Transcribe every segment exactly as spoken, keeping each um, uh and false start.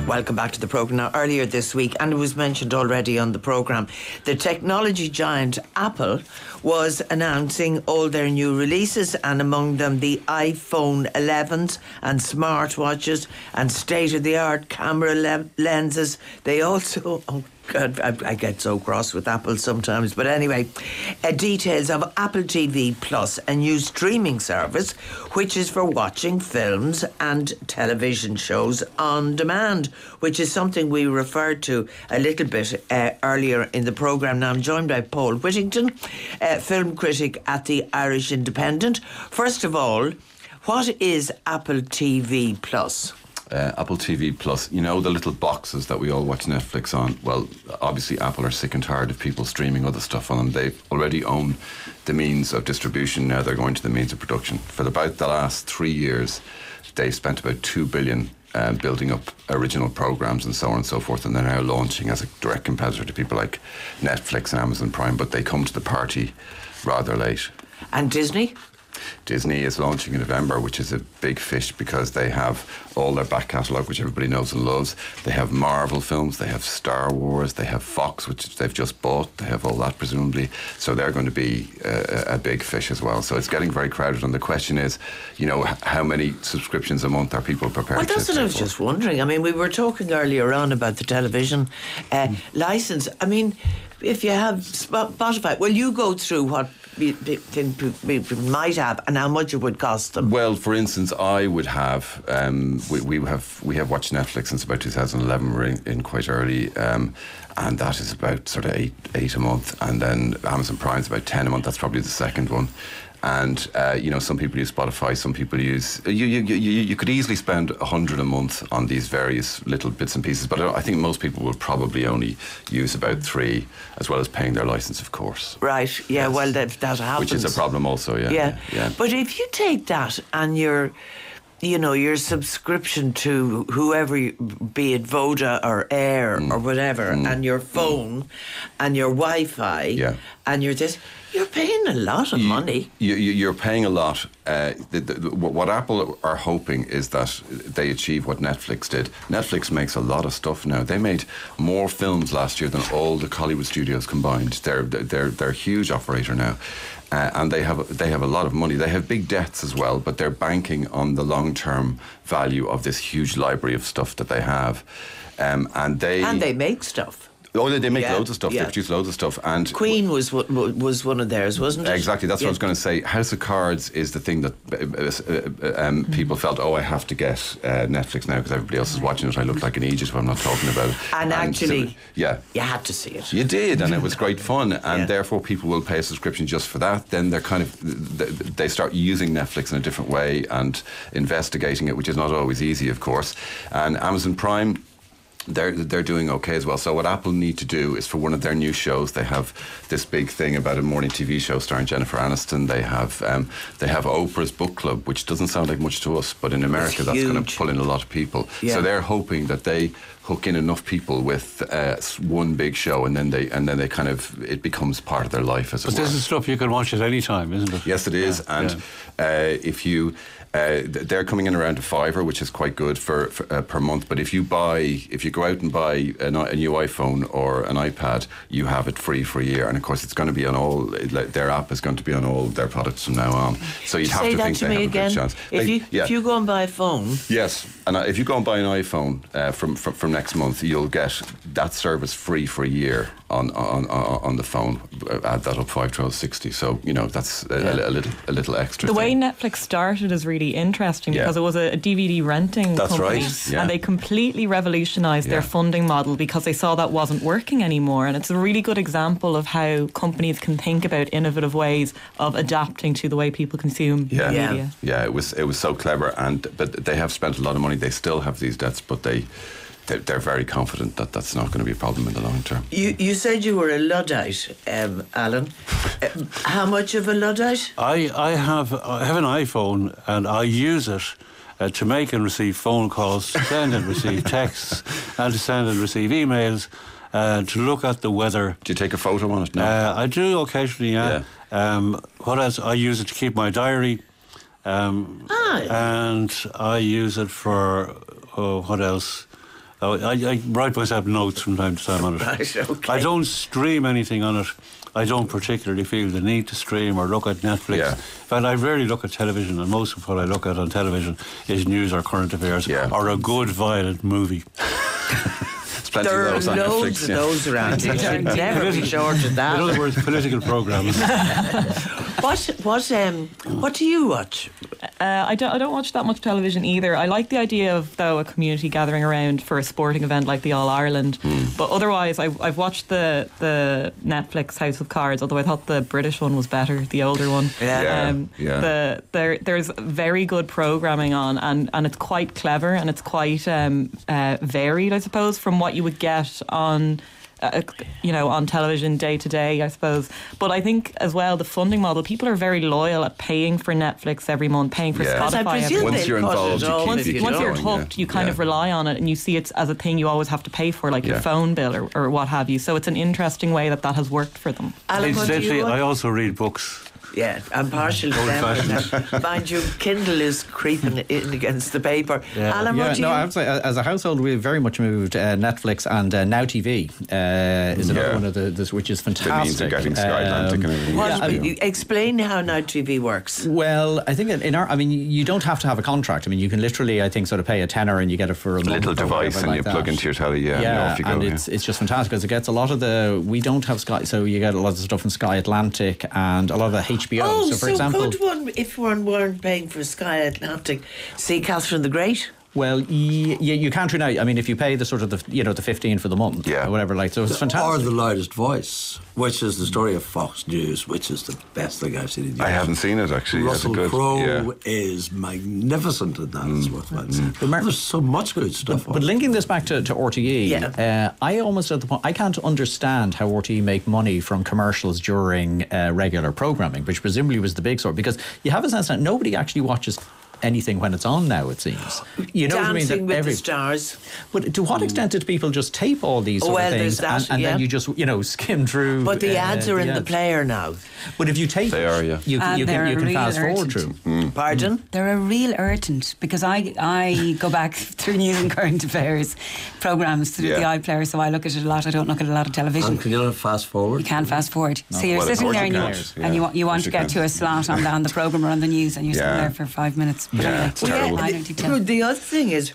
Welcome back to the programme. Now, earlier this week, and it was mentioned already on the programme, the technology giant Apple was announcing all their new releases, and among them the iPhone elevens and smartwatches and state-of-the-art camera le- lenses. They also... Oh, God, I, I get so cross with Apple sometimes. But anyway, uh, details of Apple T V Plus, a new streaming service which is for watching films and television shows on demand, which is something we referred to a little bit uh, earlier in the programme. Now I'm joined by Paul Whittington, uh, film critic at the Irish Independent. First of all, what is Apple T V Plus? Uh, Apple T V Plus, you know the little boxes that we all watch Netflix on? Well, obviously Apple are sick and tired of people streaming other stuff on them. They already own the means of distribution. Now they're going to the means of production. For about the last three years, they've spent about two billion uh, building up original programs and so on and so forth, and they're now launching as a direct competitor to people like Netflix and Amazon Prime, but they come to the party rather late. And Disney? Disney is launching in November, which is a big fish because they have all their back catalogue, which everybody knows and loves. They have Marvel films, they have Star Wars, they have Fox, which they've just bought. They have all that, presumably. So they're going to be a, a big fish as well. So it's getting very crowded. And the question is, you know, how many subscriptions a month are people prepared well, to... Well, that's what I was just wondering. I mean, we were talking earlier on about the television uh, mm. licence. I mean, if you have Spotify, well, you go through what people might have and how much it would cost them. Well, for instance, I would have um, we, we have we have watched Netflix since about two thousand eleven. We're in, in quite early, um, and that is about sort of eight eight a month, and then Amazon Prime is about ten a month. That's probably the second one. And uh, you know, some people use Spotify, some people use. You you you, you could easily spend a hundred a month on these various little bits and pieces, but I think most people will probably only use about three, as well as paying their license, of course. Right. Yeah. Yes. Well, that that happens. Which is a problem, also. Yeah. Yeah. Yeah. But if you take that and you're, you know, your subscription to whoever, be it Voda or Air mm. or whatever, mm. and your phone mm. and your Wi-Fi yeah. and your this, you're paying a lot of you, money. You, you're paying a lot. Uh, the, the, what Apple are hoping is that they achieve what Netflix did. Netflix makes a lot of stuff now. They made more films last year than all the Hollywood studios combined. They're they're they're a huge operator now. Uh, and they have they have a lot of money. They have big debts as well, but they're banking on the long-term value of this huge library of stuff that they have. Um, and they and they make stuff. Oh, they make yeah, loads of stuff. Yeah. They produce loads of stuff. And Queen was was one of theirs, wasn't it? Exactly. That's yeah. what I was going to say. House of Cards is the thing that uh, uh, um, mm. people felt, oh, I have to get uh, Netflix now because everybody else is watching it. I look like an idiot if I'm not talking about it. And, and actually, so, yeah, you had to see it. You did, and it was great fun. And yeah. therefore, people will pay a subscription just for that. Then they're kind of they start using Netflix in a different way and investigating it, which is not always easy, of course. And Amazon Prime, They're they're doing okay as well. So what Apple need to do is, for one of their new shows, they have this big thing about a morning T V show starring Jennifer Aniston. They have um, they have Oprah's Book Club, which doesn't sound like much to us, but in America that's going to pull in a lot of people. Yeah. So they're hoping that they hook in enough people with uh, one big show, and then they and then they kind of it becomes part of their life as well. But this is stuff you can watch at any time, isn't it? Yes, it is. Yeah, and yeah. Uh, if you. Uh, they're coming in around a fiver, which is quite good for, for uh, per month. But if you buy, if you go out and buy an, a new iPhone or an iPad, you have it free for a year. And of course, it's going to be on all. Their app is going to be on all their products from now on. So you'd have Say to that think to they me have again. a good chance. If they, you yeah. if you go and buy a phone, yes, and if you go and buy an iPhone uh, from, from from next month, you'll get that service free for a year on on on, on the phone. Add that up five twelve sixty. So you know that's a, yeah. a, a little a little extra. The thing. way Netflix started is really interesting. Yeah. Because it was a D V D renting That's company, right. Yeah. and they completely revolutionised yeah. their funding model because they saw that wasn't working anymore. And it's a really good example of how companies can think about innovative ways of adapting to the way people consume yeah. media. Yeah, yeah. It was it was so clever, and but they have spent a lot of money. They still have these debts, but they. They're, they're very confident that that's not going to be a problem in the long term. You you said you were a Luddite, um, Alan. uh, how much of a Luddite? I, I have I have an iPhone and I use it uh, to make and receive phone calls, to send and receive texts, and to send and receive emails, uh, to look at the weather. Do you take a photo on it? No. Uh, I do occasionally, yeah. yeah. Um, what else? I use it to keep my diary. Um, ah. And I use it for, oh, what else? I, I, I write myself notes from time to time on it. Right, okay. I don't stream anything on it. I don't particularly feel the need to stream or look at Netflix. Yeah. In fact, I rarely look at television, and most of what I look at on television is news or current affairs Yeah. or a good violent movie. There's plenty There of are those on loads Netflix. of yeah. those around. You should never be short of In that. other words, political programmes. What what um what do you watch? Uh, I don't. I don't watch that much television either. I like the idea of though a community gathering around for a sporting event like the All Ireland. But otherwise, I've I've watched the the Netflix House of Cards. Although I thought the British one was better, the older one. Yeah. Yeah, Um, yeah. The there there's very good programming on, and and it's quite clever and it's quite um, uh, varied, I suppose, from what you would get on. Uh, you know, on television day to day, I suppose. But I think as well, the funding model, people are very loyal at paying for Netflix every month, paying for Yeah. 'Cause I Spotify every presume month. Once they'll you're cut involved, it you off keep Once, if it you once don't. you're going, hooked, yeah. you kind Yeah. of rely on it and you see it as a thing you always have to pay for, like Yeah. your phone bill or, or what have you. So it's an interesting way that that has worked for them. Alan, what do Incidentally, you I watch? also read books. Yeah, I'm partial to them. Old-fashioned. Mind you, Kindle is creeping in against the paper. Yeah. Alan, Yeah, what do no, you? I would say uh, as a household we've very much moved uh, Netflix and uh, Now T V uh, is another Yeah. one of the this, which is The fantastic. means of getting Sky Atlantic and everything. What, yeah, I mean, you explain how Now T V works. Well, I think in- in our, I mean, you don't have to have a contract. I mean, you can literally, I think, sort of pay a tenner and you get it for a, A month little or device whatever and like you that. plug into your telly, yeah, yeah, and off you go. and yeah. it's it's just fantastic because it gets a lot of the. We don't have Sky, so you get a lot of the stuff from Sky Atlantic and a lot of the H B O. Oh, so so, for example, could one, if one weren't paying for Sky Atlantic, see Catherine the Great? well, y- y- you can't really now. I mean, if you pay the sort of the you know the fifteen for the month, Yeah. or whatever, like so, it's Or fantastic. The Loudest Voice, which is the story of Fox News, which is the best thing I've seen in years. I haven't seen it actually. Is it Russell good? Crowe Yeah. is magnificent in that, Mm. is worth mentioning. There's so much good stuff on But it. linking this back to, to R T E, Yeah. uh, I almost at the point I can't understand how R T E make money from commercials during uh, regular programming, which presumably was the big sort. Because you have a sense that nobody actually watches anything when it's on now. It seems, you know what I mean. Dancing That with every, the Stars. but to what extent did people just tape all these sort Well, of there's things that, and, and yeah. then you just you know skim through? But the uh, ads are in the ads. player now. But if you tape, They it, are, yeah. you, And you they're can you can real fast forward urgent. through. Pardon? They're a real irritant because I I go back through news and current affairs programmes through Yeah. the iPlayer, so I look at it a lot. I don't look at a lot of television. And can you not fast forward? You can fast forward. So you're Well, of sitting course there you and you, can, want, yeah. and you, want- you Of want course to you get can. to a slot on the, on the programme or on the news and you're Yeah. sitting there for five minutes. But Yeah, anyway, it's terrible. I don't do tele- The other thing is,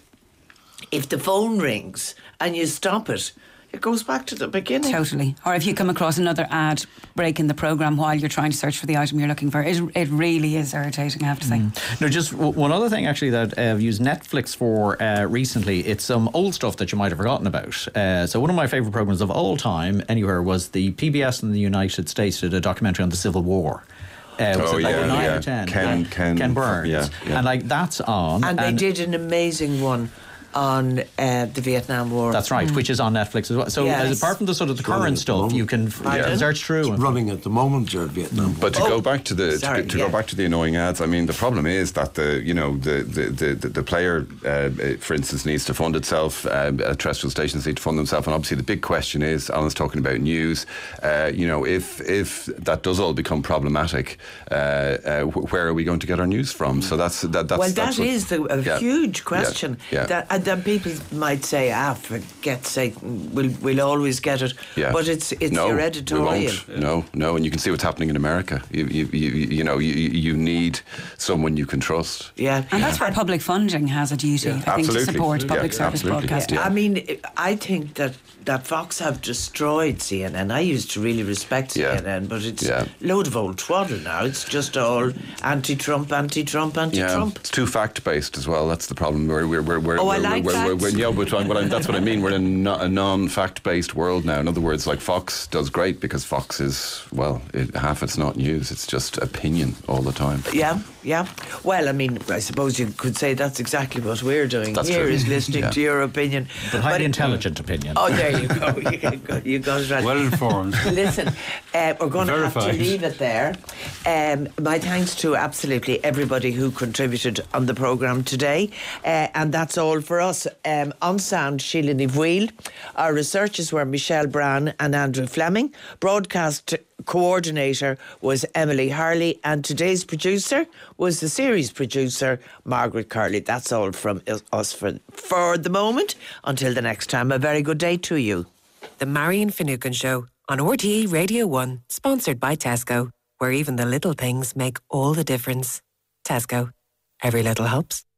if the phone rings and you stop it, it goes back to the beginning. Totally. Or if you come across another ad break in the programme while you're trying to search for the item you're looking for, it, it really is irritating, I have to say. No, just w- one other thing actually that uh, I've used Netflix for uh, recently. It's some old stuff that you might have forgotten about. Uh, so one of my favourite programmes of all time, anywhere, was the P B S in the United States did a documentary on the Civil War. Uh, was Oh, it like yeah, nine yeah. or ten? Ken- Ken- Ken Burns. yeah, yeah. And like that's on. And they did an amazing one on uh, the Vietnam War. That's right, which is on Netflix as well. So Yes. as apart from the sort of the running current at the stuff, moment. you can f- Pardon? search through. and- Running at the moment during Vietnam. But to Oh, go back to the sorry, to, to yeah. go back to the annoying ads, I mean the problem is that the you know the the the, the, the player, uh, for instance, needs to fund itself. Uh, terrestrial stations need to fund themselves, and obviously the big question is, Alan's talking about news. Uh, you know, if if that does all become problematic, uh, uh, wh- where are we going to get our news from? So that's that. That's well, that's that what- is the, a yeah. huge question. Yeah, yeah. That, and then people might say, "Ah, for God's sake, we'll we'll always get it." Yeah. But it's it's no, hereditary. We won't. No, no, and you can see what's happening in America. You, you, you, you know, you, you need someone you can trust. Yeah, And that's where public funding has a duty, I think, to Absolutely. support Yeah, public service absolutely. broadcasting. Yeah. I mean, I think that, that Fox have destroyed C N N. I used to really respect Yeah. C N N, but it's Yeah. a load of old twaddle now. It's just all anti-Trump, anti-Trump, anti-Trump. It's too fact-based as well. That's the problem. We're, we're, we're, we're, Oh, I we're, like we're, we're, facts. we're, yeah, but I'm- what I'm- that's what I mean. We're in a, no- a non-fact-based world now. In other words, like Fox does great because Fox is, well, it, half it's not news. It's just opinion all the time. Yeah, yeah. Well, I mean, I suppose you could say that's exactly what we're doing That's here, true. is listening Yeah. to your opinion. But highly But- intelligent opinion. Oh, there you go. You got, you got it right. Well informed. Listen, uh, we're going to have to Verified. leave it there. Um, my thanks to absolutely everybody who contributed on the programme today. Uh, and that's all for us, um, on sound, Sheila Nivuil. Our researchers were Michelle Brown and Andrew Fleming. Broadcast coordinator was Emily Harley, and today's producer was the series producer, Margaret Curley. That's all from us for, for the moment. Until the next time, a very good day to you. The Marion Finucane Show on R T E Radio one, sponsored by Tesco, where even the little things make all the difference. Tesco. Every little helps.